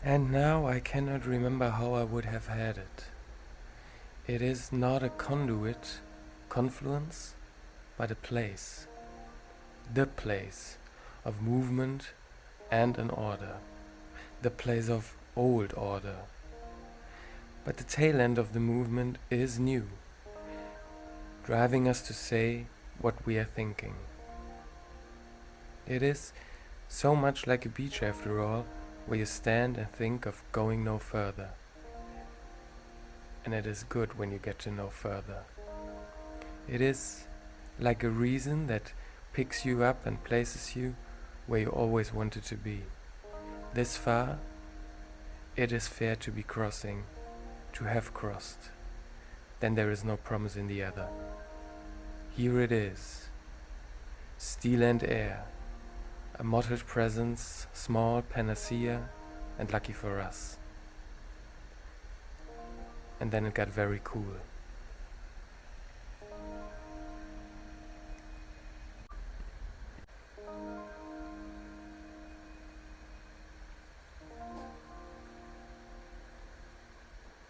And now I cannot remember how I would have had it. It is not a conduit, confluence, but a place. The place of movement and an order. The place of old order. But the tail end of the movement is new, driving us to say what we are thinking. It is so much like a beach after all, where you stand and think of going no further. And it is good when you get to no further. It is like a reason that picks you up and places you where you always wanted to be. This far, it is fair to be crossing, to have crossed. Then there is no promise in the other. Here it is, steel and air, a mottled presence, small panacea, and lucky for us. And then it got very cool.